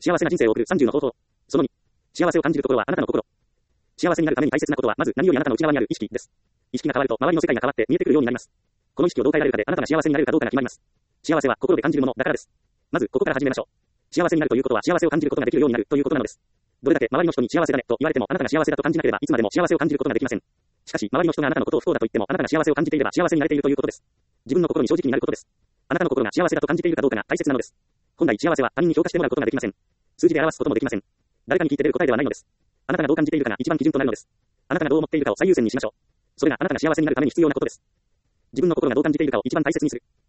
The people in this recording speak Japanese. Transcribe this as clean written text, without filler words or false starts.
幸せな人生を送る30の方法。その2。幸せを感じるところはあなたの心。幸せになるために大切なことは、まず何よりあなたの内側にある意識です。意識が変わると、周りの世界が変わって見えてくるようになります。この意識をどう変えられるかで、あなたが幸せになれるかどうかが決まります。幸せは心で感じるものだからです。まず、ここから始めましょう。幸せになるということは、幸せを感じることができるようになるということなのです。どれだけ周りの人に幸せだねと言われても、あなたが幸せだと感じなければ、いつまでも幸せを感じることができません。しかし、周りの人があなたのことを不幸だと言っても、あなたが幸せを感じていれば幸せになれているということです。自分の心に正直になることです。あなたの心が幸せだと感じているかどうかが大切なのです。本来幸せは他人に評価してもらうことができません。数字で表すこともできません。誰かに聞いて出る答えではないのです。あなたがどう感じているかが一番基準となるのです。あなたがどう思っているかを最優先にしましょう。それがあなたが幸せになるために必要なことです。自分の心がどう感じているかを一番大切にする。